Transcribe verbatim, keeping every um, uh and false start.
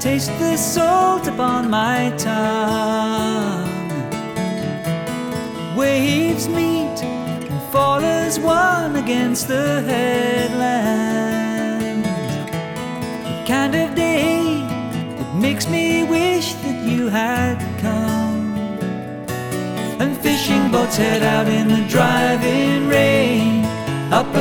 taste the salt upon my tongue. Waves meet and fall as one against the headland. The kind of day that makes me wish that you had come. And fishing boats head out in the driving rain, up